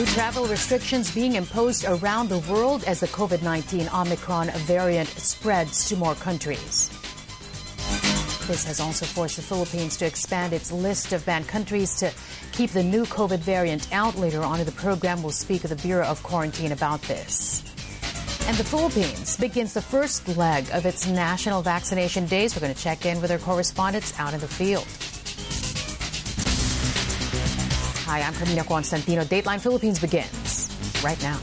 New travel restrictions being imposed around the world as the COVID-19 Omicron variant spreads to more countries. This has also forced the Philippines to expand its list of banned countries to keep the new COVID variant out. Later on in the program, we'll speak with the Bureau of Quarantine about this. And the Philippines begins the first leg of its national vaccination days. We're going to check in with our correspondents out in the field. Hi, I'm Carmina Constantino. Dateline Philippines begins right now.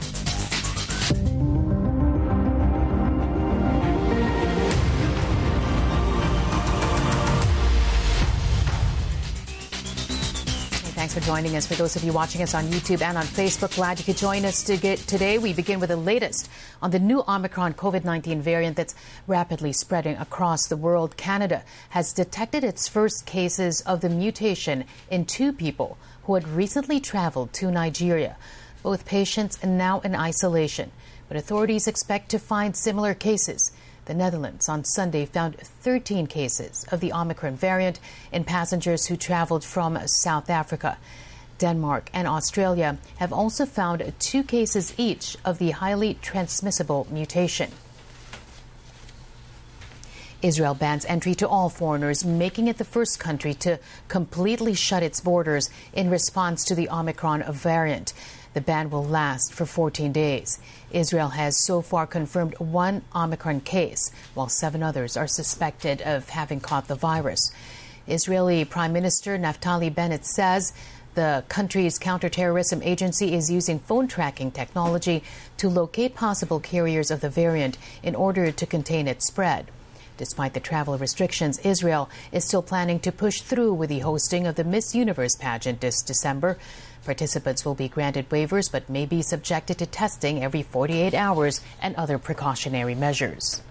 Thanks for joining us. For those of you watching us on YouTube and on Facebook, glad you could join us today. We begin with the latest on the new Omicron COVID-19 variant that's rapidly spreading across the world. Canada has detected its first cases of the mutation in 2 people who had recently traveled to Nigeria. Both patients are now in isolation, but authorities expect to find similar cases. The Netherlands on Sunday found 13 cases of the Omicron variant in passengers who traveled from South Africa. Denmark and Australia have also found 2 cases each of the highly transmissible mutation. Israel bans entry to all foreigners, making it the first country to completely shut its borders in response to the Omicron variant. The ban will last for 14 days. Israel has so far confirmed 1 Omicron case, while 7 others are suspected of having caught the virus. Israeli Prime Minister Naftali Bennett says the country's counterterrorism agency is using phone tracking technology to locate possible carriers of the variant in order to contain its spread. Despite the travel restrictions, Israel is still planning to push through with the hosting of the Miss Universe pageant this December. Participants will be granted waivers but may be subjected to testing every 48 hours and other precautionary measures.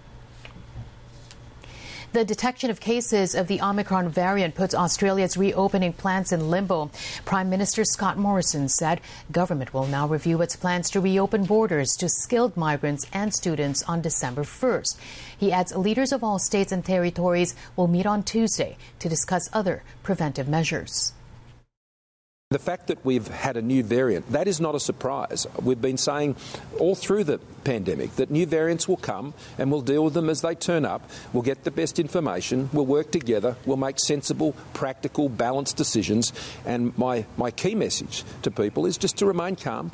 The detection of cases of the Omicron variant puts Australia's reopening plans in limbo. Prime Minister Scott Morrison said government will now review its plans to reopen borders to skilled migrants and students on December 1st. He adds leaders of all states and territories will meet on Tuesday to discuss other preventive measures. The fact that we've had a new variant, that is not a surprise. We've been saying all through the pandemic that new variants will come and we'll deal with them as they turn up. We'll get the best information, we'll work together, we'll make sensible, practical, balanced decisions. And my key message to people is just to remain calm.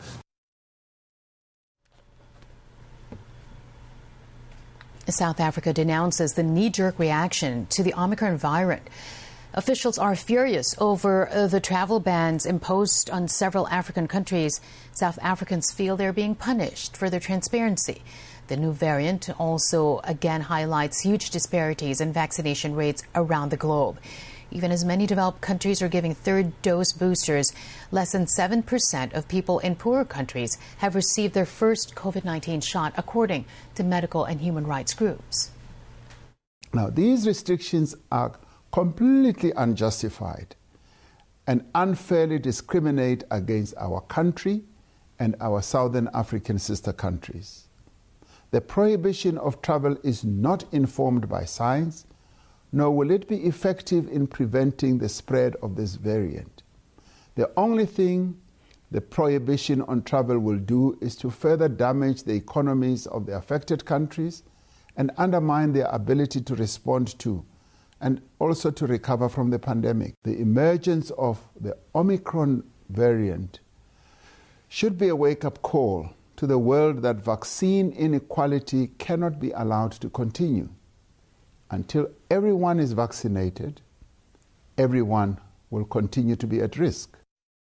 South Africa denounces the knee-jerk reaction to the Omicron variant. Officials are furious over the travel bans imposed on several African countries. South Africans feel they're being punished for their transparency. The new variant also again highlights huge disparities in vaccination rates around the globe. Even as many developed countries are giving 3rd dose boosters, less than 7% of people in poorer countries have received their first COVID-19 shot, according to medical and human rights groups. Now, these restrictions are completely unjustified and unfairly discriminate against our country and our Southern African sister countries. The prohibition of travel is not informed by science, nor will it be effective in preventing the spread of this variant. The only thing the prohibition on travel will do is to further damage the economies of the affected countries and undermine their ability to respond to and also to recover from the pandemic. The emergence of the Omicron variant should be a wake-up call to the world that vaccine inequality cannot be allowed to continue. Until everyone is vaccinated, everyone will continue to be at risk.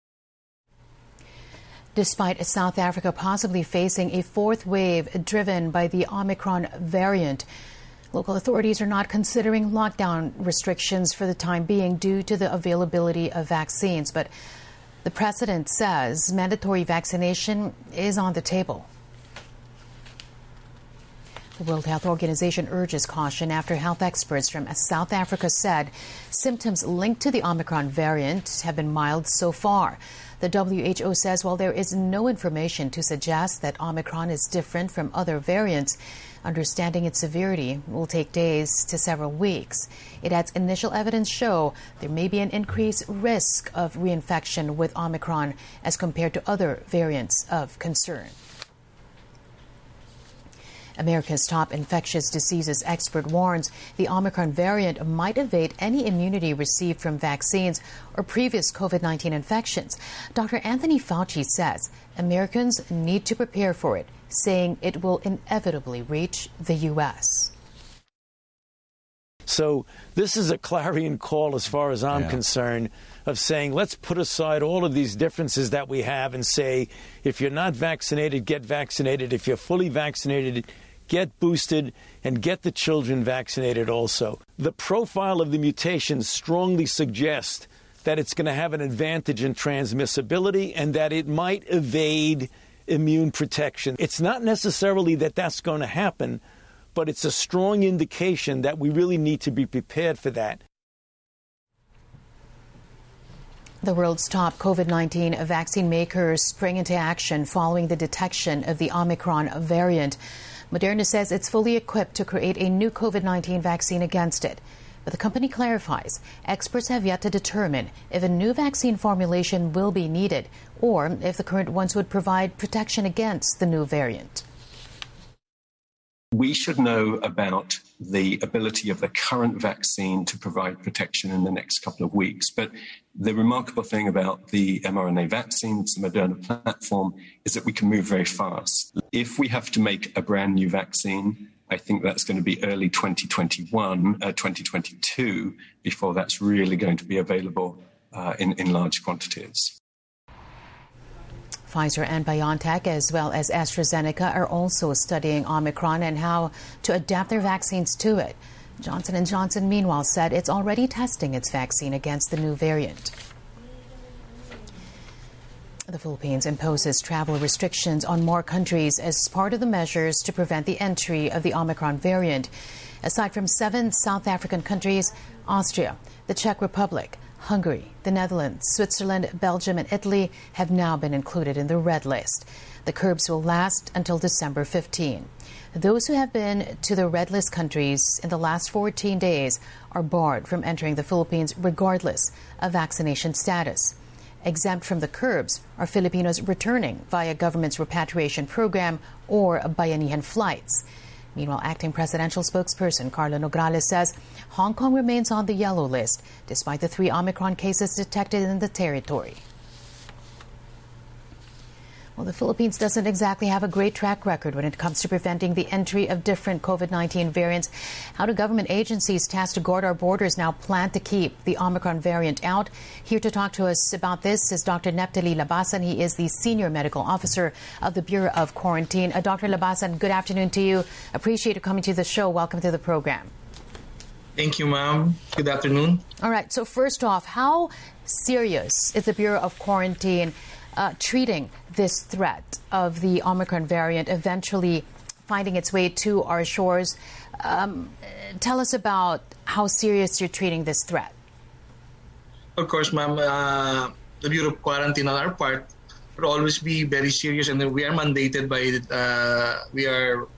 Despite South Africa possibly facing a 4th wave driven by the Omicron variant, local authorities are not considering lockdown restrictions for the time being due to the availability of vaccines. But the president says mandatory vaccination is on the table. The World Health Organization urges caution after health experts from South Africa said symptoms linked to the Omicron variant have been mild so far. The WHO says while there is no information to suggest that Omicron is different from other variants, understanding its severity will take days to several weeks. It adds initial evidence show there may be an increased risk of reinfection with Omicron as compared to other variants of concern. America's top infectious diseases expert warns the Omicron variant might evade any immunity received from vaccines or previous COVID-19 infections. Dr. Anthony Fauci says Americans need to prepare for it, saying it will inevitably reach the U.S. So this is a clarion call as far as I'm concerned of saying let's put aside all of these differences that we have and say if you're not vaccinated, get vaccinated. If you're fully vaccinated, get boosted and get the children vaccinated also. The profile of the mutation strongly suggests that it's going to have an advantage in transmissibility and that it might evade immune protection. It's not necessarily that that's going to happen, but it's a strong indication that we really need to be prepared for that. The world's top COVID-19 vaccine makers spring into action following the detection of the Omicron variant. Moderna says it's fully equipped to create a new COVID-19 vaccine against it. But the company clarifies experts have yet to determine if a new vaccine formulation will be needed or if the current ones would provide protection against the new variant. We should know about the ability of the current vaccine to provide protection in the next couple of weeks. But the remarkable thing about the mRNA vaccines, the Moderna platform, is that we can move very fast. If we have to make a brand new vaccine, I think that's going to be early 2022 before that's really going to be available in large quantities. Pfizer and BioNTech, as well as AstraZeneca, are also studying Omicron and how to adapt their vaccines to it. Johnson & Johnson, meanwhile, said it's already testing its vaccine against the new variant. The Philippines imposes travel restrictions on more countries as part of the measures to prevent the entry of the Omicron variant. Aside from 7 South African countries, Austria, the Czech Republic, Hungary, the Netherlands, Switzerland, Belgium and Italy have now been included in the red list. The curbs will last until December 15. Those who have been to the red list countries in the last 14 days are barred from entering the Philippines regardless of vaccination status. Exempt from the curbs are Filipinos returning via government's repatriation program or Bayanihan flights. Meanwhile, acting presidential spokesperson Carla Nograles says Hong Kong remains on the yellow list despite the 3 Omicron cases detected in the territory. Well, the Philippines doesn't exactly have a great track record when it comes to preventing the entry of different COVID-19 variants. How do government agencies tasked to guard our borders now plan to keep the Omicron variant out? Here to talk to us about this is Dr. Neptali Labasan. He is the Senior Medical Officer of the Bureau of Quarantine. Dr. Labasan, good afternoon to you. Appreciate you coming to the show. Welcome to the program. Thank you, ma'am. Good afternoon. All right. So first off, how serious is the Bureau of Quarantine treating this threat of the Omicron variant eventually finding its way to our shores? Tell us about how serious you're treating this threat. Of course, ma'am, the Bureau of Quarantine on our part will always be very serious, and we are mandated by, we are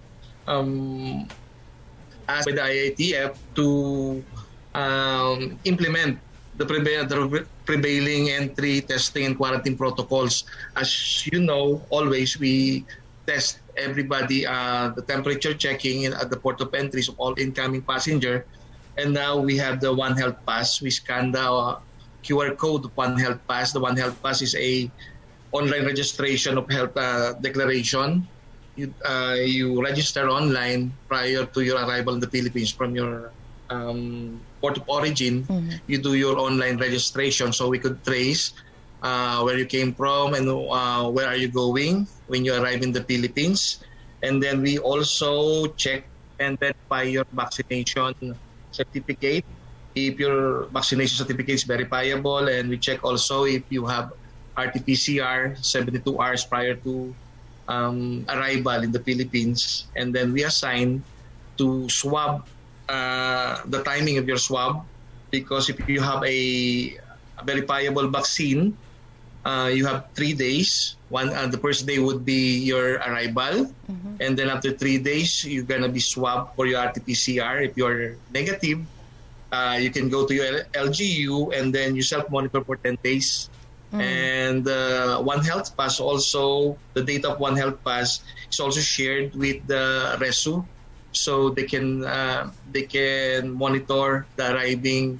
asked by the IATF to implement the prevailing entry, testing, and quarantine protocols. As you know, always we test everybody, the temperature checking at the port of entries of all incoming passenger. And now we have the One Health Pass. We scan the QR code of One Health Pass. The One Health Pass is a online registration of health declaration. You register online prior to your arrival in the Philippines from your port of origin. You do your online registration so we could trace where you came from and where are you going when you arrive in the Philippines. And then we also check and verify your vaccination certificate, if your vaccination certificate is verifiable, and we check also if you have RT-PCR 72 hours prior to arrival in the Philippines, and then we assign to swab the timing of your swab, because if you have a verifiable vaccine, you have 3 days. The first day would be your arrival, and then after 3 days, you're gonna be swabbed for your RT-PCR. If you're negative, you can go to your LGU and then you self-monitor for 10 days. And One Health Pass also, the data of One Health Pass is also shared with the RESU, so they can monitor the arriving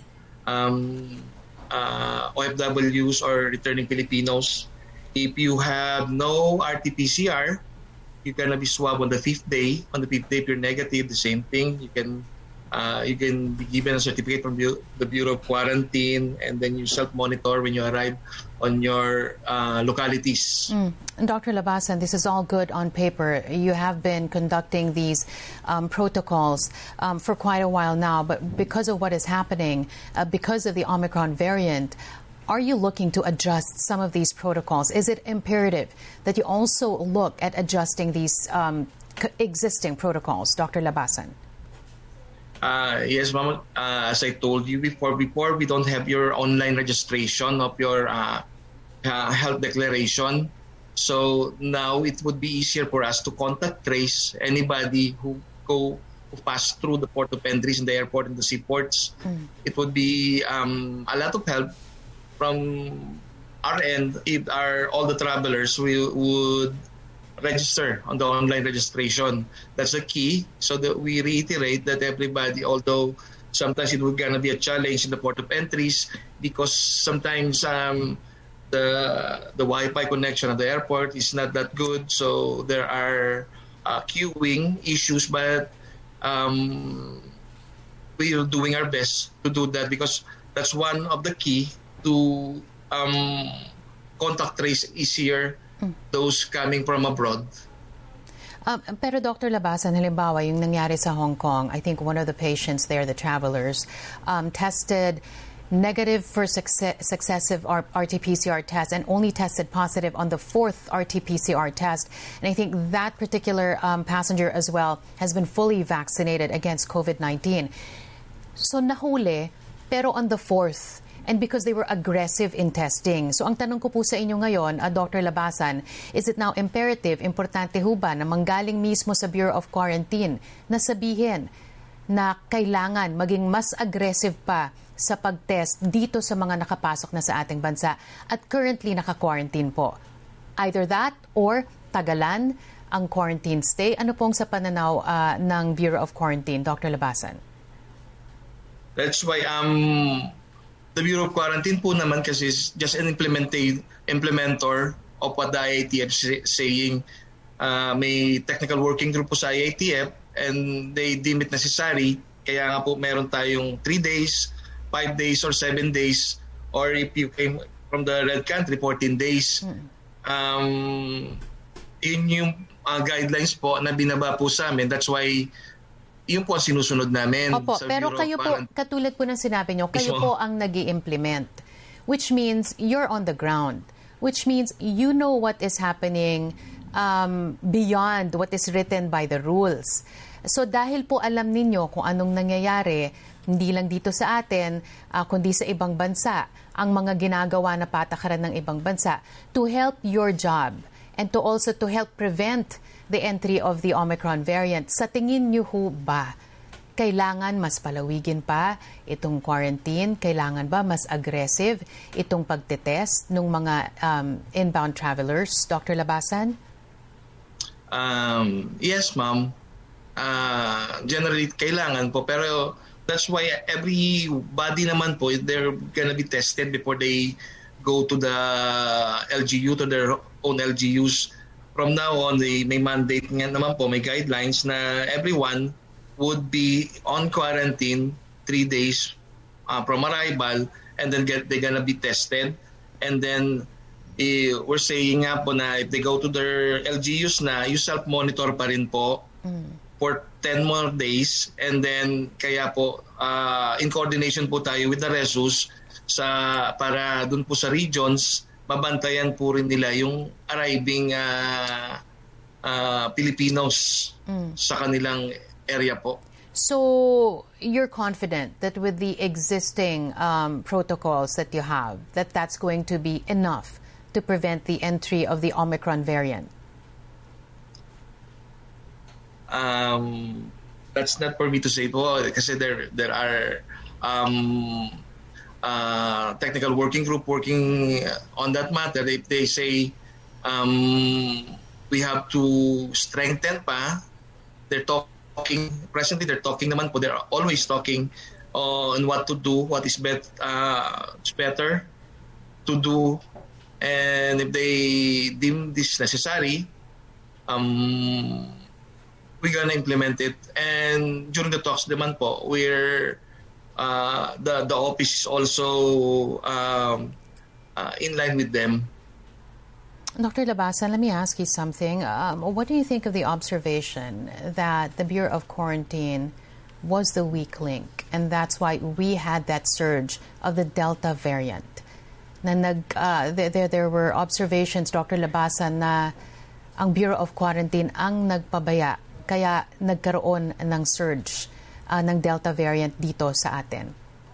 OFWs or returning Filipinos. If you have no RT-PCR, you're gonna be swabbed on the 5th day. On the 5th day, if you're negative, the same thing. You can be given a certificate from the Bureau of Quarantine, and then you self-monitor when you arrive on your localities. Dr. Labasan, this is all good on paper. You have been conducting these protocols for quite a while now, but because of what is happening, because of the Omicron variant, are you looking to adjust some of these protocols? Is it imperative that you also look at adjusting these existing protocols, Dr. Labasan? Yes, ma'am. As I told you before, we don't have your online registration of your health declaration. So now it would be easier for us to contact trace anybody who pass through the port of entries in the airport and the seaports. It would be a lot of help from our end if all the travelers would register on the online registration. That's the key. So that we reiterate that everybody, although sometimes it will gonna be a challenge in the port of entries, because sometimes the Wi-Fi connection at the airport is not that good, so there are queuing issues, but we are doing our best to do that, because that's one of the key to contact trace easier those coming from abroad. Pero Dr. Labasan, halimbawa yung nangyari sa Hong Kong, I think one of the patients there, the travelers, tested negative for successive RT-PCR test and only tested positive on the 4th RT-PCR test. And I think that particular passenger as well has been fully vaccinated against COVID-19. So nahuli, pero on the 4th, and because they were aggressive in testing. So ang tanong ko po sa inyo ngayon, Dr. Labasan, is it now imperative, importante ho ba na manggaling mismo sa Bureau of Quarantine na sabihin na kailangan maging mas aggressive pa sa pag-test dito sa mga nakapasok na sa ating bansa at currently naka-quarantine po? Either that or tagalan ang quarantine stay. Ano pong sa pananaw ng Bureau of Quarantine, Dr. Labasan? That's why the Bureau of Quarantine po naman kasi is just an implementer of what the IATF is saying. May technical working group po sa IATF and they deem it necessary. Kaya nga po meron tayong 3 days, 5 days, or 7 days. Or if you came from the red country, 14 days. Yun yung guidelines po na binaba po sa amin. That's why yung po ang sinusunod namin. Opo, pero kayo po, katulad po ng sinabi nyo, kayo po ang nag-i-implement. Which means you're on the ground. Which means you know what is happening beyond what is written by the rules. So dahil po alam ninyo kung anong nangyayari, hindi lang dito sa atin, kundi sa ibang bansa, ang mga ginagawa na patakaran ng ibang bansa, to help your job and to also to help prevent the entry of the Omicron variant. Sa tingin niyo ho ba, kailangan mas palawigin pa itong quarantine? Kailangan ba mas aggressive itong pagtetest ng mga inbound travelers, Dr. Labasan? Yes, ma'am. Generally, kailangan po. Pero that's why everybody naman po, they're gonna be tested before they go to the LGU, to their own LGUs. From now on, may mandate nga naman po, may guidelines na everyone would be on quarantine 3 days from arrival, and then they're gonna be tested. And then we're saying nga po na if they go to their LGUs na, you self-monitor pa rin po for 10 more days. And then kaya po, in coordination po tayo with the RESUs para dun po sa regions, mabantayan po rin nila yung arriving Filipinos sa kanilang area po. So you're confident that with the existing protocols that you have, that's going to be enough to prevent the entry of the Omicron variant? That's not for me to say po, kasi there are technical working group working on that matter. If they say we have to strengthen pa, presently they're talking naman po, they're always talking on what to do, what is better to do, and if they deem this necessary, we're gonna implement it. And during the talks naman po, we're the office is also in line with them. Dr. Labasan, let me ask you something. What do you think of the observation that the Bureau of Quarantine was the weak link, and that's why we had that surge of the Delta variant? There were observations, Dr. Labasan, na ang Bureau of Quarantine ang nagpabaya, kaya nagkaroon ng surge ng Delta variant dito sa atin.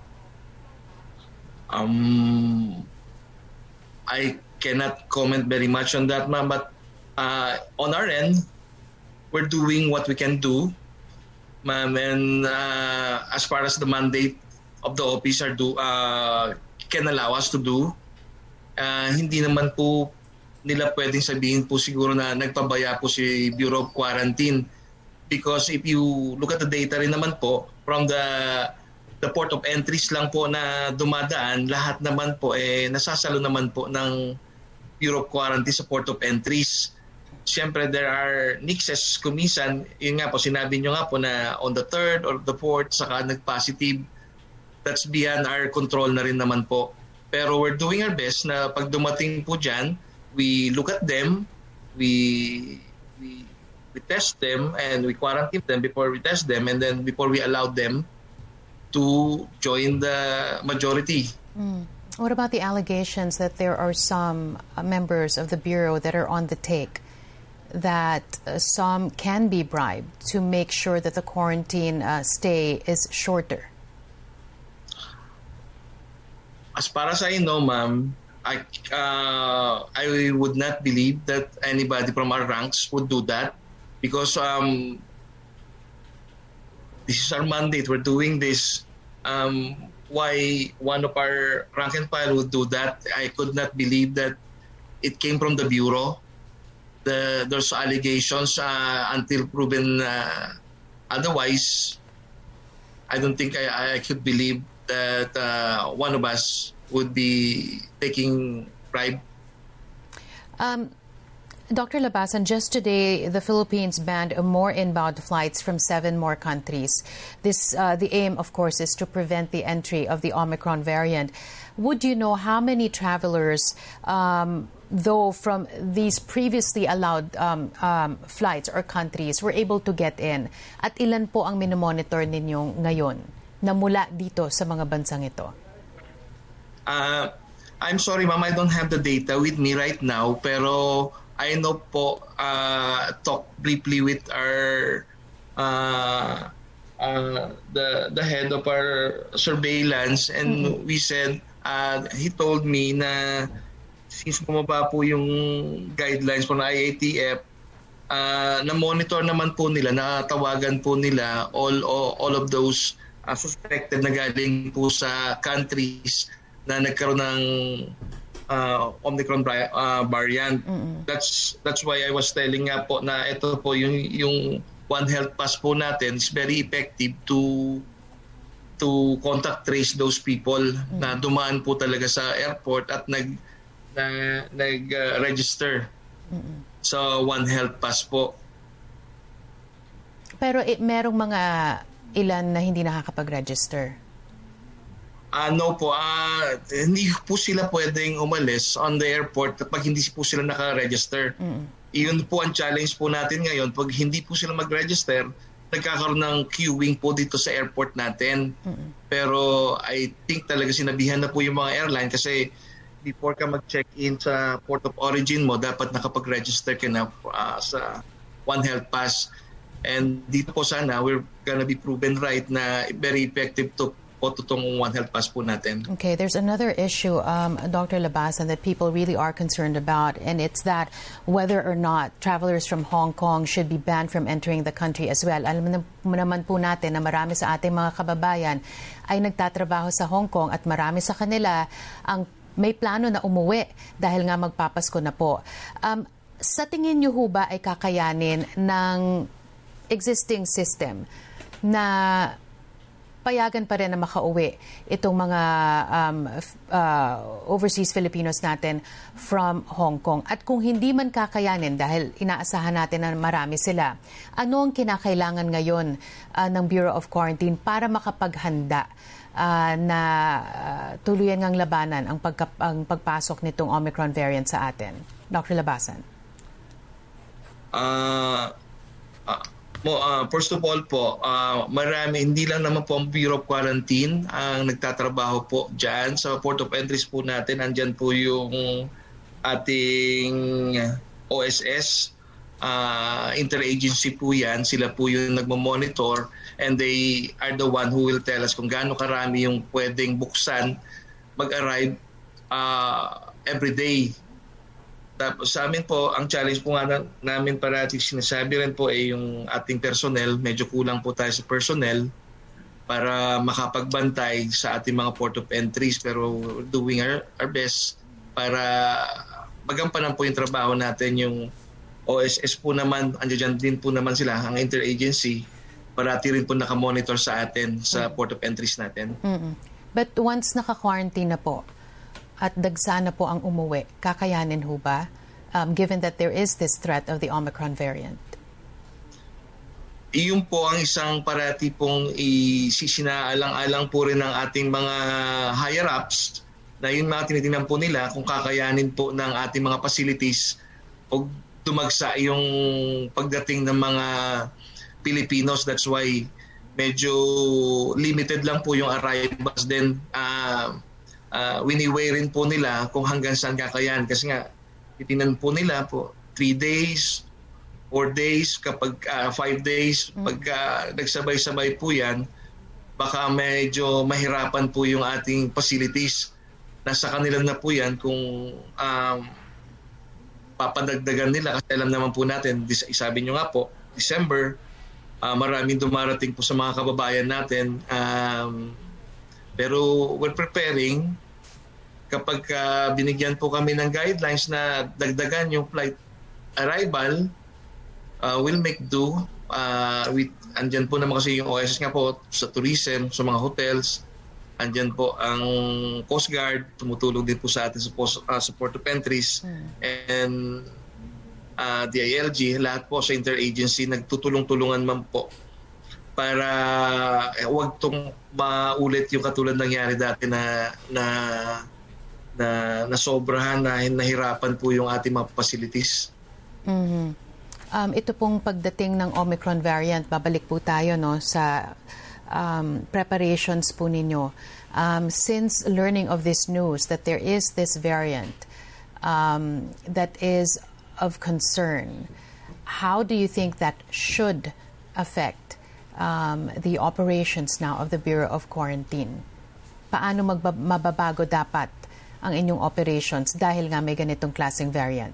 I cannot comment very much on that, ma'am, but on our end, we're doing what we can do, ma'am, and as far as the mandate of the office can allow us to do, hindi naman po nila pwedeng sabihin po siguro na nagpabaya po si Bureau of Quarantine, because if you look at the data rin naman po from the port of entries lang po na dumadaan, lahat naman po nasasalo naman po ng Bureau of Quarantine sa port of entries. Siyempre, there are nixes kumisan. Yun nga po, sinabi nyo nga po na on the 3rd or the 4th, saka nag-positive. That's beyond our control na rin naman po. Pero we're doing our best na pag dumating po dyan, we look at them, we test them, and we quarantine them before we test them, and then before we allow them to join the majority. What about the allegations that there are some members of the Bureau that are on the take, that some can be bribed to make sure that the quarantine stay is shorter? As far as I know, ma'am, I would not believe that anybody from our ranks would do that, because this is our mandate. We're doing this. Why one of our rank and file would do that, I could not believe that it came from the Bureau. There's allegations until proven otherwise. I don't think I could believe that one of us would be taking bribe. Dr. Labasan, just today, the Philippines banned more inbound flights from 7 more countries. The aim, of course, is to prevent the entry of the Omicron variant. Would you know how many travelers, though, from these previously allowed flights or countries were able to get in? At ilan po ang minomonitor ninyo ngayon na mula dito sa mga bansang ito? I'm sorry, ma'am, I don't have the data with me right now, pero I know po, talk briefly with our the head of our surveillance, and we said, he told me na since bumaba po yung guidelines po ng IATF, na-monitor naman po nila, natawagan po nila all of those suspected na galing po sa countries na nagkaroon ng Omicron variant. That's why I was telling nga po na ito po yung One Health Pass po natin is very effective to contact trace those people na dumaan po talaga sa airport at nag-register sa One Health Pass po. Pero merong mga ilan na hindi nakakapag-register? No po, hindi po sila pwedeng umalis on the airport kapag hindi po sila naka-register. Iyon po ang challenge po natin ngayon. Pag hindi po sila mag-register, nagkakaroon ng queuing po dito sa airport natin. Pero I think talaga sinabihan na po yung mga airline, kasi before ka mag-check-in sa port of origin mo, dapat nakapag-register ka na One Health Pass. And dito po sana we're gonna be proven right na very effective to po tutong One Health Pass po natin. Okay, there's another issue, Dr. Labasan, that people really are concerned about, and it's that whether or not travelers from Hong Kong should be banned from entering the country as well. Alam naman po natin na marami sa ating mga kababayan ay nagtatrabaho sa Hong Kong at marami sa kanila ang may plano na umuwi dahil nga magpapasko na po. Sa tingin niyo ho ba ay kakayanin ng existing system na payagan pa rin na makauwi itong mga overseas Filipinos natin from Hong Kong? At kung hindi man kakayanin dahil inaasahan natin na marami sila, ano ang kinakailangan ngayon ng Bureau of Quarantine para makapaghanda na tuluyan ngang labanan ang pagpasok nitong Omicron variant sa atin? Dr. Labasan. First of all po, marami, hindi lang naman po ang Bureau of Quarantine ang nagtatrabaho po dyan. Sa Port of Entries po natin, andyan po yung ating OSS, interagency po yan. Sila po yung nagmamonitor and they are the one who will tell us kung gaano karami yung pwedeng buksan, mag-arrive every day. Tapos sa amin po, ang challenge po nga namin parati sinasabi rin po ay yung ating personnel. Medyo kulang po tayo sa personnel para makapagbantay sa ating mga port of entries. Pero doing our best para magampanan po yung trabaho natin. Yung OSS po naman, andyan din po naman sila, ang interagency. Parati rin po nakamonitor sa atin sa port of entries natin. But once naka-quarantine na po, at dagsa na po ang umuwi, kakayanin ho ba, given that there is this threat of the Omicron variant? Iyon po ang isang parati pong isinaalang-alang po rin ng ating mga higher-ups na yun mga tinitingnan po nila kung kakayanin po ng ating mga facilities o dumagsa yung pagdating ng mga Pilipinos. That's why medyo limited lang po yung arrivals din. Winiweigh rin po nila kung hanggang saan kakayan. Kasi nga, itinan po nila po 3 days, 4 days, kapag 5 days, pag nagsabay-sabay po yan, baka medyo mahirapan po yung ating facilities. Nasa kanila na po yan kung papadagdagan nila. Kasi alam naman po natin, sabi nyo nga po, December, maraming dumarating po sa mga kababayan natin. Pero we're preparing. Kapag binigyan po kami ng guidelines na dagdagan yung flight arrival, we'll make do. Andyan po naman kasi yung OSS nga po sa tourism, sa mga hotels. Andyan po ang Coast Guard, tumutulong din po sa atin sa port of entries. And DILG, lahat po sa interagency, nagtutulong-tulungan man po para huwag itong maulit yung katulad nangyari dati na sobrahan, na nahirapan po yung ating mga facilities. Ito pong pagdating ng Omicron variant, babalik po tayo sa preparations po ninyo. Since learning of this news that there is this variant that is of concern, how do you think that should affect the operations now of the Bureau of Quarantine? Paano mababago dapat ang inyong operations dahil nga may ganitong klaseng variant?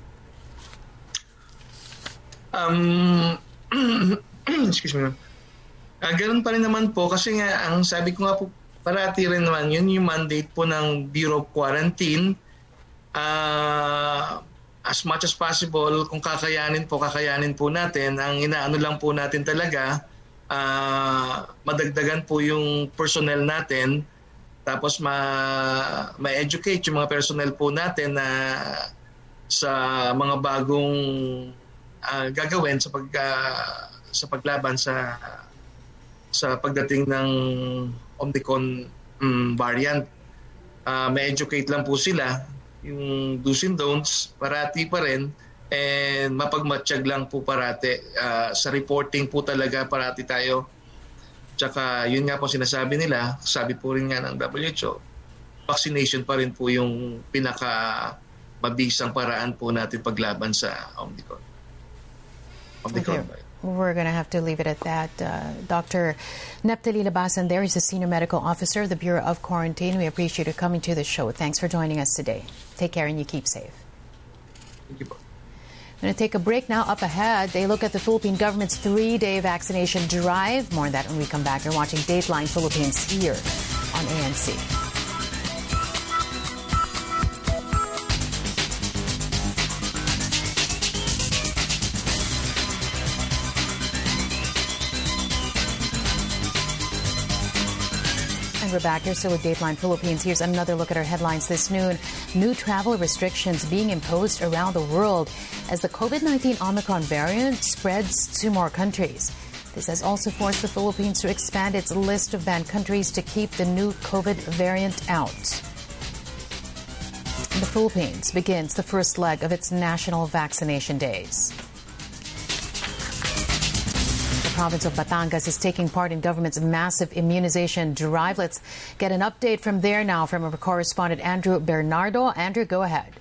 Excuse me. Ganun pa rin naman po kasi nga ang sabi ko nga po parati rin naman yun yung mandate po ng Bureau of Quarantine. As much as possible, kung kakayanin po natin. Ang inaano lang po natin talaga, madagdagan po yung personnel natin, tapos ma-educate yung mga personnel po natin na sa mga bagong gagawin sa paglaban sa pagdating ng Omicron variant. Ma-educate lang po sila yung do's and don'ts, parati pa rin, and mapagmatsyag lang po parati. Sa reporting po talaga parati tayo. Tsaka yun nga po sinasabi nila, sabi po rin nga ng WHO, vaccination pa rin po yung pinaka mabisang paraan po natin paglaban sa Omicron. of the coronavirus. We're going to have to leave it at that. Dr. Neptali Labasan there is the Senior Medical Officer of the Bureau of Quarantine. We appreciate you coming to the show. Thanks for joining us today. Take care and you keep safe. Thank you. I'm going to take a break now. Up ahead, they look at the Philippine government's 3-day vaccination drive. More on that when we come back. You're watching Dateline Philippines here on ANC. We're back here, so with Dateline Philippines. Here's another look at our headlines this noon. New travel restrictions being imposed around the world as the COVID-19 Omicron variant spreads to more countries. This has also forced the Philippines to expand its list of banned countries to keep the new COVID variant out. The Philippines begins the first leg of its national vaccination days. The province of Batangas is taking part in government's massive immunization drive. Let's get an update from there now from our correspondent Andrew Bernardo. Andrew, go ahead.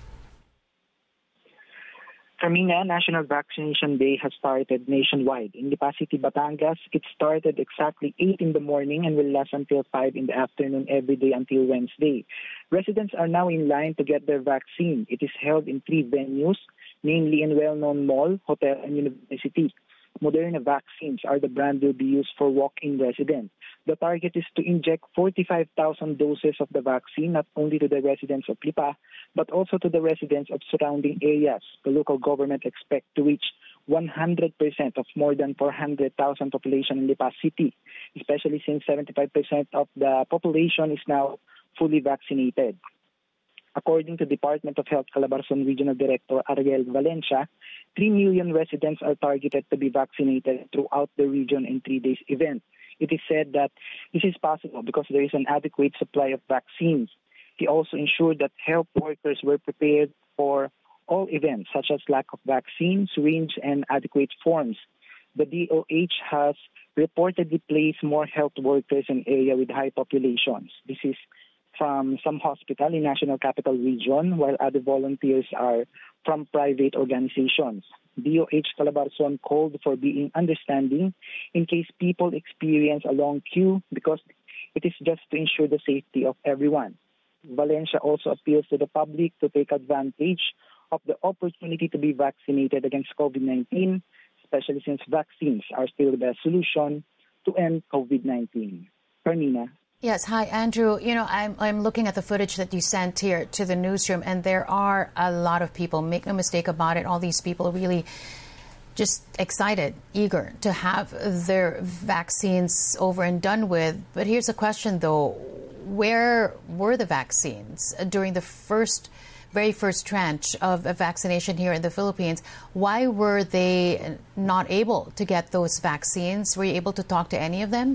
Carmina, National Vaccination Day has started nationwide. In Lipa City, Batangas, it started exactly 8 in the morning and will last until 5 in the afternoon every day until Wednesday. Residents are now in line to get their vaccine. It is held in 3 venues, namely in well-known mall, hotel, and university. Moderna vaccines are the brand will be used for walk-in residents. The target is to inject 45,000 doses of the vaccine, not only to the residents of Lipa, but also to the residents of surrounding areas. The local government expects to reach 100% of more than 400,000 population in Lipa City, especially since 75% of the population is now fully vaccinated. According to Department of Health Calabarzon Regional Director Ariel Valencia, 3 million residents are targeted to be vaccinated throughout the region in 3 days event. It is said that this is possible because there is an adequate supply of vaccines. He also ensured that health workers were prepared for all events, such as lack of vaccine, syringe, and adequate forms. The DOH has reportedly placed more health workers in areas with high populations. This is from some hospital in National Capital Region, while other volunteers are from private organizations. DOH Calabarzon called for being understanding in case people experience a long queue because it is just to ensure the safety of everyone. Valencia also appeals to the public to take advantage of the opportunity to be vaccinated against COVID-19, especially since vaccines are still the best solution to end COVID-19. Carmina. Yes. Hi, Andrew. You know, I'm looking at the footage that you sent here to the newsroom, and there are a lot of people. Make no mistake about it. All these people are really just excited, eager to have their vaccines over and done with. But here's a question, though. Where were the vaccines during the very first tranche of vaccination here in the Philippines? Why were they not able to get those vaccines? Were you able to talk to any of them?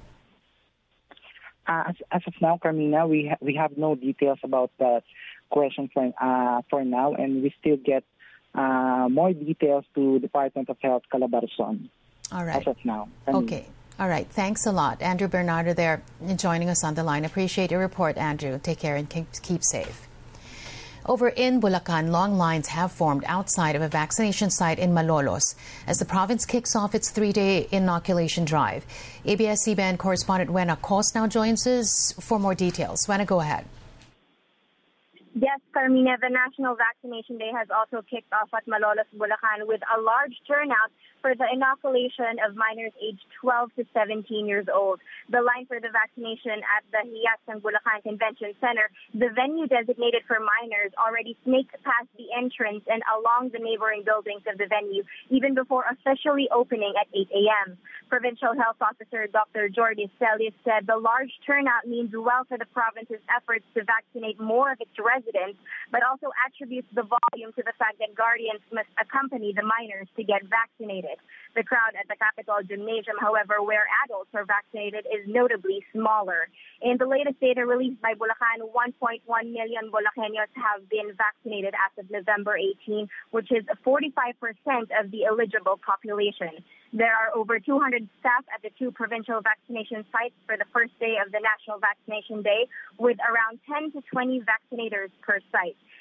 As of now, Carmina, we have no details about that question for now, and we still get more details to Department of Health Calabarzon. All right. As of now. Carmina. Okay. All right. Thanks a lot. Andrew Bernardo there joining us on the line. Appreciate your report, Andrew. Take care and keep safe. Over in Bulacan, long lines have formed outside of a vaccination site in Malolos as the province kicks off its 3-day inoculation drive. ABS-CBN correspondent Wena Cos now joins us for more details. Wena, go ahead. Yes, Carmina, the National Vaccination Day has also kicked off at Malolos, Bulacan with a large turnout for the inoculation of minors aged 12 to 17 years old. The line for the vaccination at the Hiasang Bulacan Convention Center, the venue designated for minors, already snaked past the entrance and along the neighboring buildings of the venue, even before officially opening at 8 a.m. Provincial Health Officer Dr. Jordi Celis said the large turnout means well for the province's efforts to vaccinate more of its residents, but also attributes the volume to the fact that guardians must accompany the minors to get vaccinated. The crowd at the Capitol Gymnasium, however, where adults are vaccinated, is notably smaller. In the latest data released by Bulacan, 1.1 million Bulaceños have been vaccinated as of November 18, which is 45% of the eligible population. There are over 200 staff at the 2 provincial vaccination sites for the first day of the National Vaccination Day, with around 10 to 20 vaccinators per site.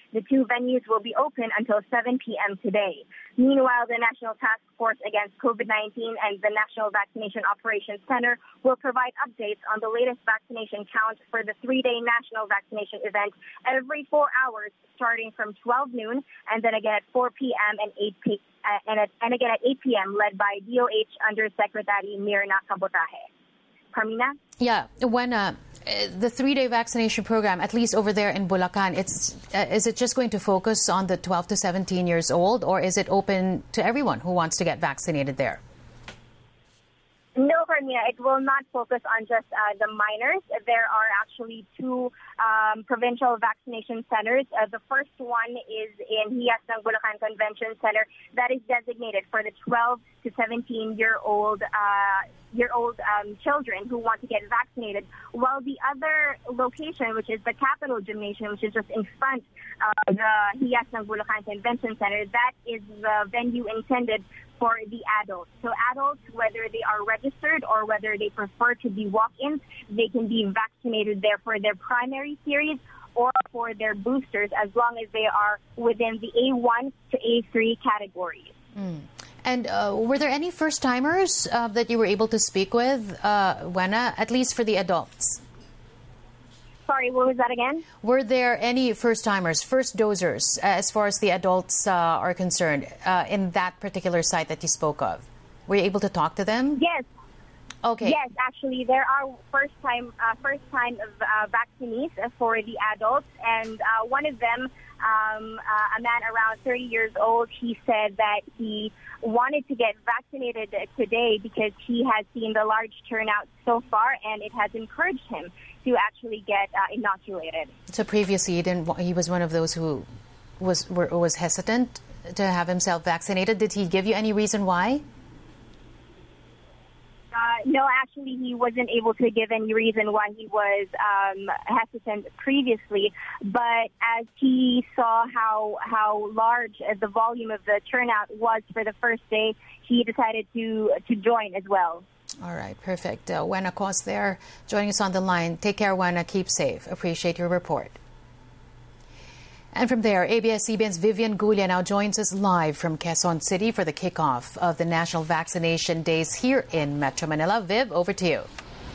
The two venues will be open until 7 p.m. today. Meanwhile, the National Task Force Against COVID-19 and the National Vaccination Operations Center will provide updates on the latest vaccination count for the 3-day national vaccination event every 4 hours, starting from 12 noon and then again at 4 p.m. and 8 p.m. And again at 8 p.m., led by DOH Undersecretary Mirna Cabotaje. Carmina? Yeah, when the 3-day vaccination program, at least over there in Bulacan, is it just going to focus on the 12 to 17 years old, or is it open to everyone who wants to get vaccinated there? No, Carmina, it will not focus on just the minors. There are actually two provincial vaccination centers. The first one is in Hiasnang Bulacan Convention Center that is designated for the 12 to 17-year-old children who want to get vaccinated, while the other location, which is the Capital Gymnasium, which is just in front of the Hiasnang Bulacan Convention Center, that is the venue intended for the adults. So adults, whether they are registered or whether they prefer to be walk-ins, they can be vaccinated there for their primary series or for their boosters, as long as they are within the A1 to A3 categories. And were there any first-timers that you were able to speak with, Wena, at least for the adults? Sorry, what was that again? Were there any first-timers, first dosers, as far as the adults are concerned, in that particular site that you spoke of? Were you able to talk to them? Yes. Okay. Yes, actually, there are first-time vaccinees for the adults, and one of them, a man around 30 years old, he said that he wanted to get vaccinated today because he has seen the large turnout so far, and it has encouraged him to actually get inoculated. So previously, he was one of those who was hesitant to have himself vaccinated. Did he give you any reason why? No, actually, he wasn't able to give any reason why he was hesitant previously. But as he saw how large the volume of the turnout was for the first day, he decided to join as well. All right, perfect. Wena Cos there joining us on the line. Take care, Wena. Keep safe. Appreciate your report. And from there, ABS-CBN's Vivian Gulia now joins us live from Quezon City for the kickoff of the National Vaccination Days here in Metro Manila. Viv, over to you.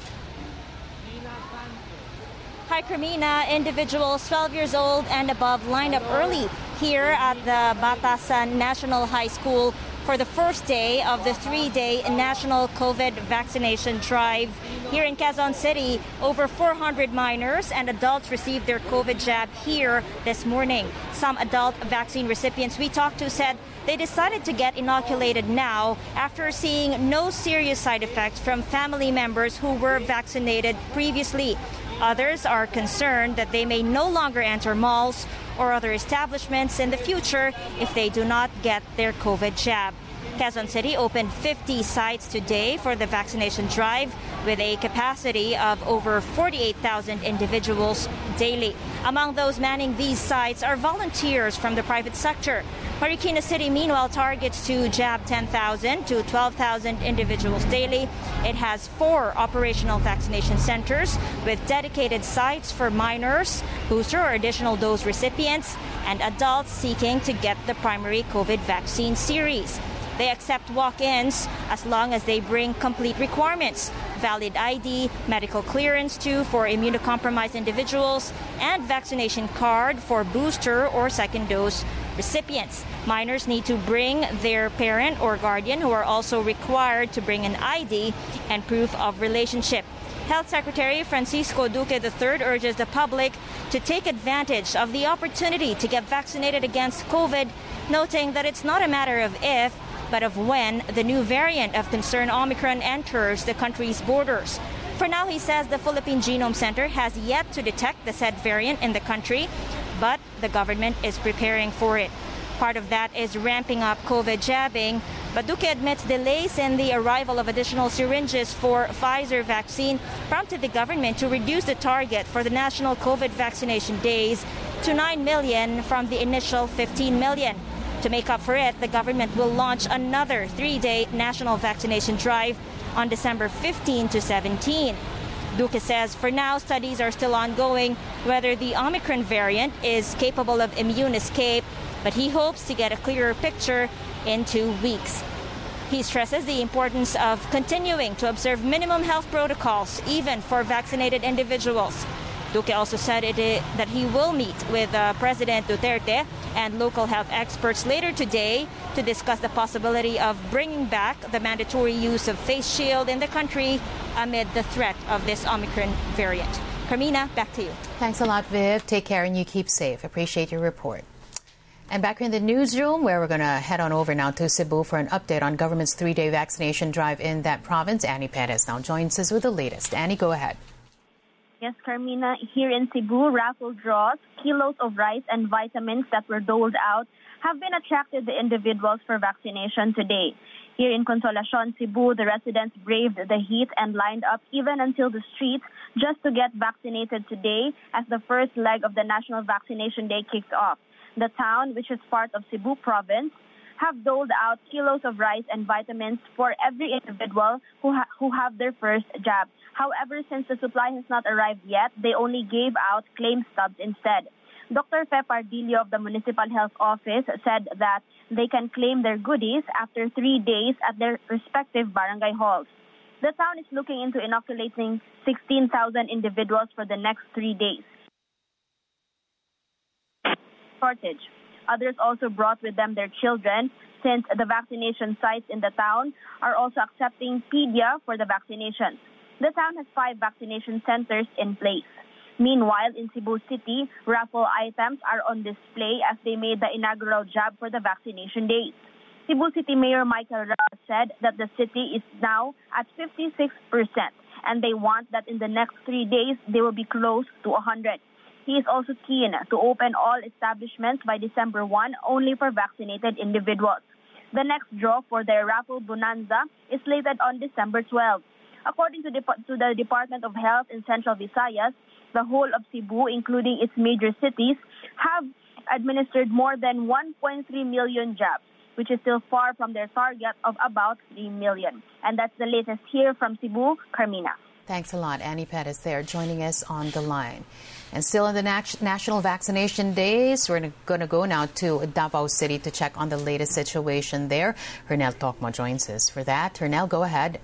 Hi, Carmina. Individuals 12 years old and above lined up early here at the Batasan National High School for the first day of the 3-day national COVID vaccination drive. Here in Quezon City, over 400 minors and adults received their COVID jab here this morning. Some adult vaccine recipients we talked to said they decided to get inoculated now after seeing no serious side effects from family members who were vaccinated previously. Others are concerned that they may no longer enter malls or other establishments in the future if they do not get their COVID jab. Quezon City opened 50 sites today for the vaccination drive with a capacity of over 48,000 individuals daily. Among those manning these sites are volunteers from the private sector. Marikina City, meanwhile, targets to jab 10,000 to 12,000 individuals daily. It has 4 operational vaccination centers with dedicated sites for minors, booster or additional dose recipients, and adults seeking to get the primary COVID vaccine series. They accept walk-ins as long as they bring complete requirements, valid ID, medical clearance too for immunocompromised individuals, and vaccination card for booster or second dose recipients. Minors need to bring their parent or guardian, who are also required to bring an ID and proof of relationship. Health Secretary Francisco Duque III urges the public to take advantage of the opportunity to get vaccinated against COVID, noting that it's not a matter of if, but of when the new variant of concern Omicron enters the country's borders. For now, he says the Philippine Genome Center has yet to detect the said variant in the country, but the government is preparing for it. Part of that is ramping up COVID jabbing, but Duque admits delays in the arrival of additional syringes for Pfizer vaccine prompted the government to reduce the target for the national COVID vaccination days to 9 million from the initial 15 million. To make up for it, the government will launch another 3-day national vaccination drive on December 15 to 17. Duque says for now, studies are still ongoing whether the Omicron variant is capable of immune escape, but he hopes to get a clearer picture in 2 weeks. He stresses the importance of continuing to observe minimum health protocols, even for vaccinated individuals. Duque also said that he will meet with President Duterte and local health experts later today to discuss the possibility of bringing back the mandatory use of face shield in the country amid the threat of this Omicron variant. Carmina, back to you. Thanks a lot, Viv. Take care and you keep safe. Appreciate your report. And back in the newsroom, where we're going to head on over now to Cebu for an update on government's 3-day vaccination drive in that province. Annie Perez now joins us with the latest. Annie, go ahead. Yes, Carmina, here in Cebu, raffle draws, kilos of rice and vitamins that were doled out have been attracted the individuals for vaccination today. Here in Consolacion, Cebu, the residents braved the heat and lined up even until the streets just to get vaccinated today as the first leg of the National Vaccination Day kicked off. The town, which is part of Cebu province, have doled out kilos of rice and vitamins for every individual who have their first jab. However, since the supply has not arrived yet, they only gave out claim stubs instead. Dr. Fe Pardillo of the Municipal Health Office said that they can claim their goodies after 3 days at their respective barangay halls. The town is looking into inoculating 16,000 individuals for the next 3 days. Shortage. Others also brought with them their children, since the vaccination sites in the town are also accepting pedia for the vaccinations. The town has 5 vaccination centers in place. Meanwhile, in Cebu City, raffle items are on display as they made the inaugural jab for the vaccination days. Cebu City Mayor Michael Rao said that the city is now at 56%, and they want that in the next 3 days, they will be close to 100. He is also keen to open all establishments by December 1 only for vaccinated individuals. The next draw for their raffle bonanza is slated on December 12. According to the Department of Health in Central Visayas, the whole of Cebu, including its major cities, have administered more than 1.3 million jabs, which is still far from their target of about 3 million. And that's the latest here from Cebu. Carmina. Thanks a lot. Annie Perez there joining us on the line. And still in the National Vaccination Days, we're going to go now to Davao City to check on the latest situation there. Hernel Tokmo joins us for that. Hernel, go ahead.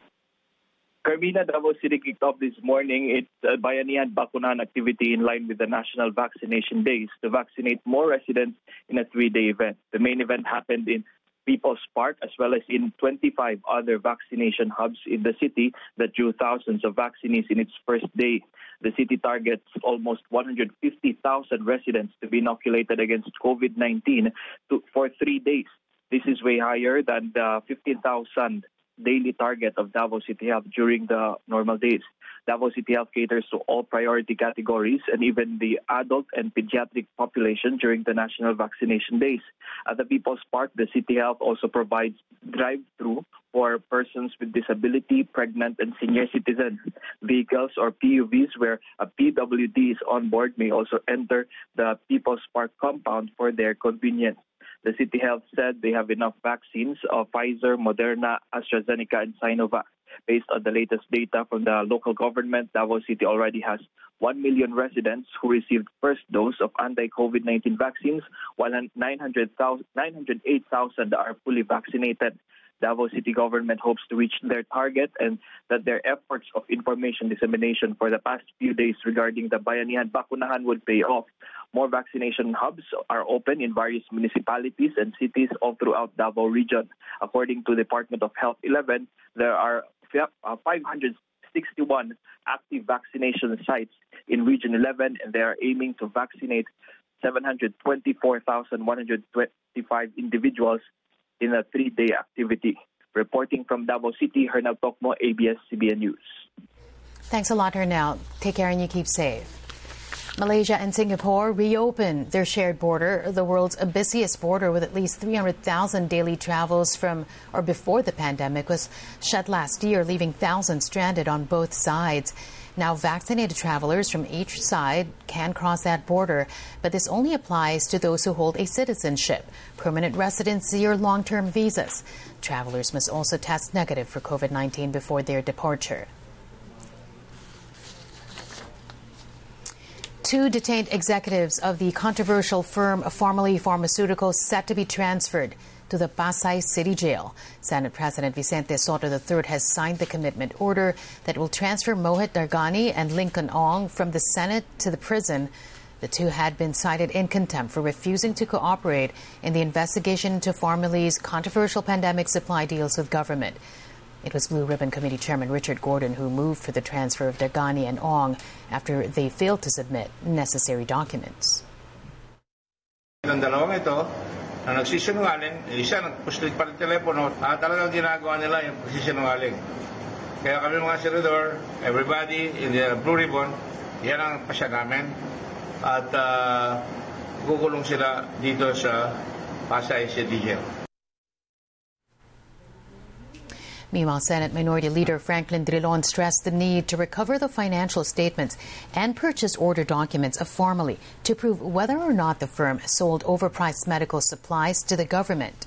Carmina, Davao City kicked off this morning its Bayanihan Bakunahan activity in line with the National Vaccination Days to vaccinate more residents in a 3-day event. The main event happened in People's Park as well as in 25 other vaccination hubs in the city that drew thousands of vaccinees in its first day. The city targets almost 150,000 residents to be inoculated against COVID-19 for 3 days. This is way higher than the 15,000 daily target of Davao City Health during the normal days. Davao City Health caters to all priority categories and even the adult and pediatric population during the National Vaccination Days. At the People's Park, the City Health also provides drive-through for persons with disability, pregnant, and senior citizens. Vehicles or PUVs where a PWD is on board may also enter the People's Park compound for their convenience. The City Health said they have enough vaccines of Pfizer, Moderna, AstraZeneca, and Sinovac. Based on the latest data from the local government, Davao City already has 1 million residents who received first dose of anti-COVID-19 vaccines, while 908,000 are fully vaccinated. Davao City government hopes to reach their target and that their efforts of information dissemination for the past few days regarding the Bayanihan Bakunahan would pay off. More vaccination hubs are open in various municipalities and cities all throughout Davao region. According to Department of Health 11, there are 561 active vaccination sites in Region 11, and they are aiming to vaccinate 724,125 individuals in a 3-day activity. Reporting from Davao City, Hernel Tokmo, ABS-CBN News. Thanks a lot, Hernel. Take care and you keep safe. Malaysia and Singapore reopened their shared border, the world's busiest border with at least 300,000 daily travels from or before the pandemic was shut last year, leaving thousands stranded on both sides. Now, vaccinated travelers from each side can cross that border, but this only applies to those who hold a citizenship, permanent residency, or long-term visas. Travelers must also test negative for COVID-19 before their departure. 2 detained executives of the controversial firm Pharmally Pharmaceuticals set to be transferred to the Pasay City Jail. Senate President Vicente Soto III has signed the commitment order that will transfer Mohit Dargani and Lincoln Ong from the Senate to the prison. The 2 had been cited in contempt for refusing to cooperate in the investigation into Pharmally's controversial pandemic supply deals with government. It was Blue Ribbon Committee Chairman Richard Gordon who moved for the transfer of Dargani and Ong after they failed to submit necessary documents. Ng dalawang ito na nagsisinungaling, isa nagpuslit pa ng telepono, talagang ginagawa nila yung pagsisinungaling. Kaya kami mga senador, everybody in the Blue Ribbon, yan ang pasya namin. At gukulong sila dito sa Pasay City Jail. Meanwhile, Senate Minority Leader Franklin Drilon stressed the need to recover the financial statements and purchase order documents of Pharmally to prove whether or not the firm sold overpriced medical supplies to the government.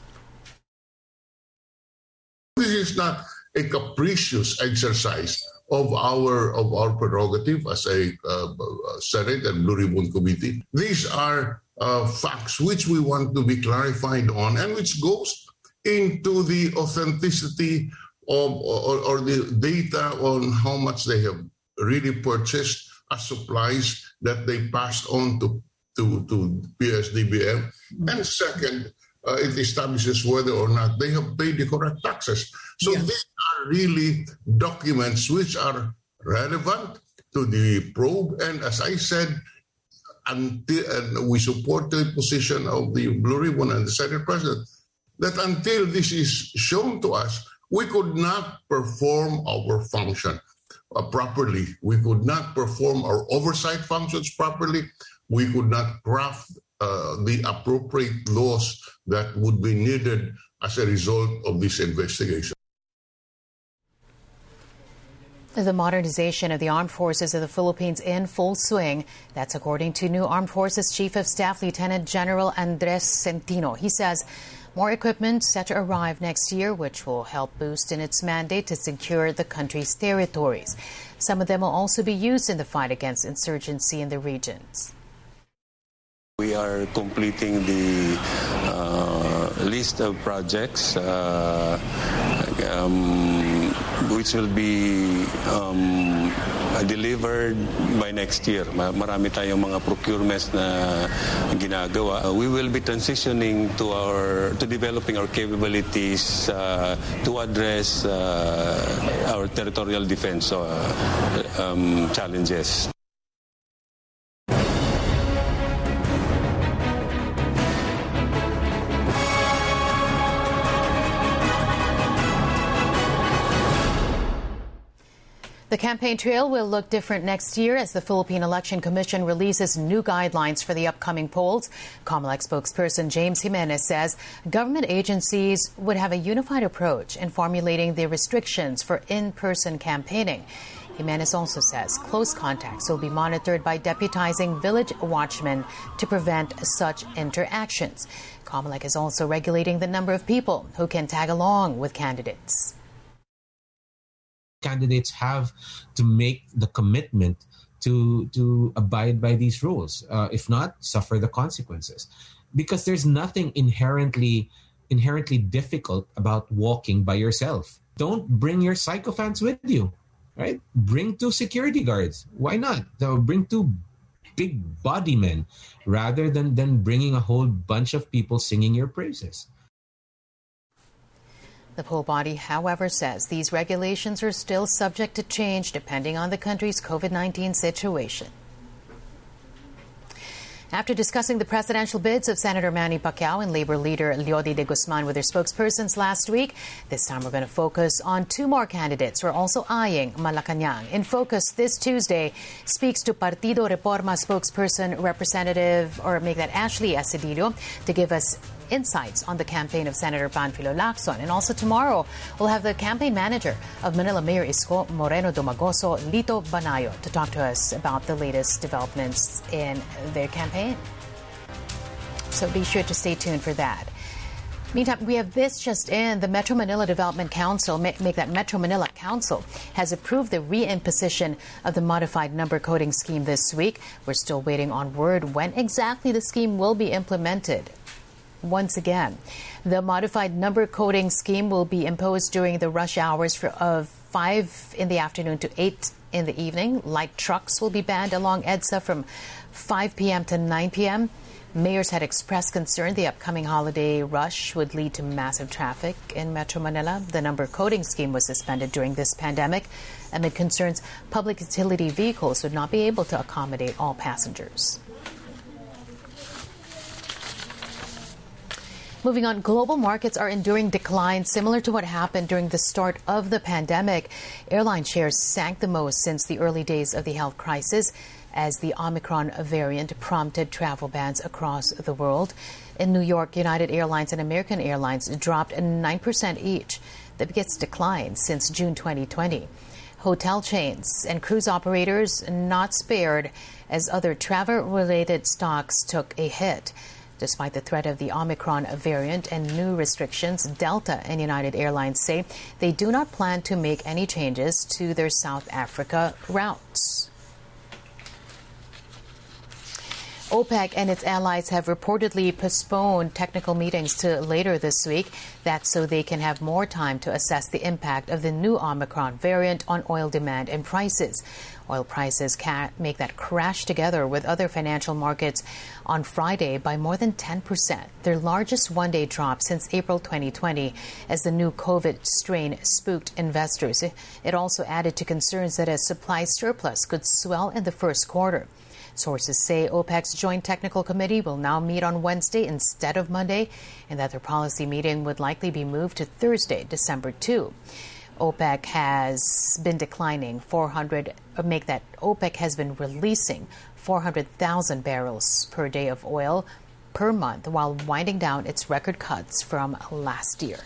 This is not a capricious exercise of our prerogative as a Senate and Blue Ribbon Committee. These are facts which we want to be clarified on and which goes into the authenticity of or the data on how much they have really purchased as supplies that they passed on to PSDBM. And second, it establishes whether or not they have paid the correct taxes. So these are really documents which are relevant to the probe. And as I said, and we support the position of the Blue Ribbon and the Senate President, that until this is shown to us, we could not perform our function properly. We could not perform our oversight functions properly. We could not craft the appropriate laws that would be needed as a result of this investigation. The modernization of the Armed Forces of the Philippines in full swing. That's according to new Armed Forces Chief of Staff Lieutenant General Andres Centino. He says more equipment set to arrive next year, which will help boost in its mandate to secure the country's territories. Some of them will also be used in the fight against insurgency in the regions. We are completing the list of projects which will be delivered by next year. Marami tayong mga procurements na ginagawa. We will be transitioning to developing our capabilities to address our territorial defense challenges. The campaign trail will look different next year as the Philippine Election Commission releases new guidelines for the upcoming polls. COMELEC spokesperson James Jimenez says government agencies would have a unified approach in formulating the restrictions for in-person campaigning. Jimenez also says close contacts will be monitored by deputizing village watchmen to prevent such interactions. COMELEC is also regulating the number of people who can tag along with candidates. Candidates have to make the commitment to abide by these rules. If not, suffer the consequences. Because there's nothing inherently difficult about walking by yourself. Don't bring your sycophants with you, right? Bring 2 security guards. Why not? Bring 2 big body men rather than bringing a whole bunch of people singing your praises. The poll body, however, says these regulations are still subject to change depending on the country's COVID-19 situation. After discussing the presidential bids of Senator Manny Pacquiao and Labor leader Leody de Guzman with their spokespersons last week, this time we're going to focus on 2 more candidates who are also eyeing Malacanang. In Focus this Tuesday speaks to Partido Reforma spokesperson Ashley Asedillo to give us insights on the campaign of Senator Panfilo Lacson. And also tomorrow, we'll have the campaign manager of Manila Mayor Isko Moreno Domagoso, Lito Banayo, to talk to us about the latest developments in their campaign. So be sure to stay tuned for that. Meantime, we have this just in. The Metro Manila Development Council, Metro Manila Council, has approved the reimposition of the modified number coding scheme this week. We're still waiting on word when exactly the scheme will be implemented. Once again, the modified number coding scheme will be imposed during the rush hours of 5 in the afternoon to 8 in the evening. Light trucks will be banned along EDSA from 5 p.m. to 9 p.m. Mayors had expressed concern the upcoming holiday rush would lead to massive traffic in Metro Manila. The number coding scheme was suspended during this pandemic amid concerns public utility vehicles would not be able to accommodate all passengers. Moving on, global markets are enduring decline similar to what happened during the start of the pandemic. Airline shares sank the most since the early days of the health crisis, as the Omicron variant prompted travel bans across the world. In New York, United Airlines and American Airlines dropped 9% each, the biggest decline since June 2020. Hotel chains and cruise operators not spared, as other travel-related stocks took a hit. Despite the threat of the Omicron variant and new restrictions, Delta and United Airlines say they do not plan to make any changes to their South Africa routes. OPEC and its allies have reportedly postponed technical meetings to later this week. That's so they can have more time to assess the impact of the new Omicron variant on oil demand and prices. Oil prices can make that crash together with other financial markets on Friday by more than 10%, their largest one-day drop since April 2020, as the new COVID strain spooked investors. It also added to concerns that a supply surplus could swell in the first quarter. Sources say OPEC's Joint Technical Committee will now meet on Wednesday instead of Monday, and that their policy meeting would likely be moved to Thursday, December 2. OPEC has been OPEC has been releasing 400,000 barrels per day of oil per month while winding down its record cuts from last year.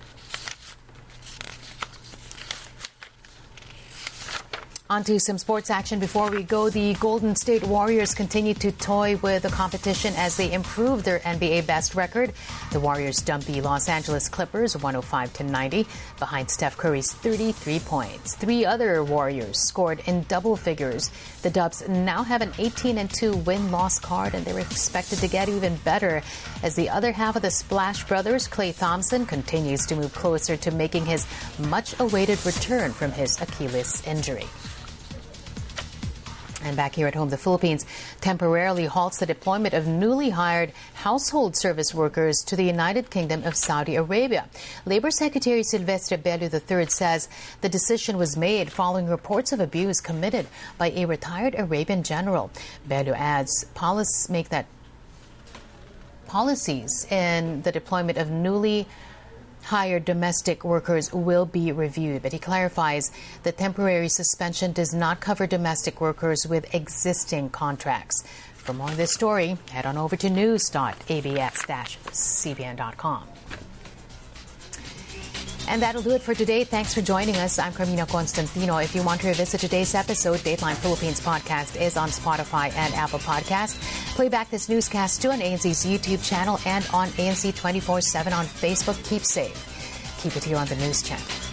On to some sports action before we go. The Golden State Warriors continue to toy with the competition as they improve their NBA best record. The Warriors dumped the Los Angeles Clippers 105-90 behind Steph Curry's 33 points. 3 other Warriors scored in double figures. The Dubs now have an 18-2 win-loss card, and they're expected to get even better as the other half of the Splash Brothers, Klay Thompson, continues to move closer to making his much-awaited return from his Achilles injury. And back here at home, the Philippines temporarily halts the deployment of newly hired household service workers to the United Kingdom of Saudi Arabia. Labor Secretary Silvestre Bello III says the decision was made following reports of abuse committed by a retired Arabian general. Bello adds policies in the deployment of newly hired domestic workers will be reviewed, but he clarifies the temporary suspension does not cover domestic workers with existing contracts. For more on this story, head on over to news.abs-cbn.com. And that'll do it for today. Thanks for joining us. I'm Carmina Constantino. If you want to revisit today's episode, Dateline Philippines podcast is on Spotify and Apple Podcasts. Play back this newscast too on ANZ's YouTube channel and on ANC 24/7 on Facebook. Keep safe. Keep it here on the News Channel.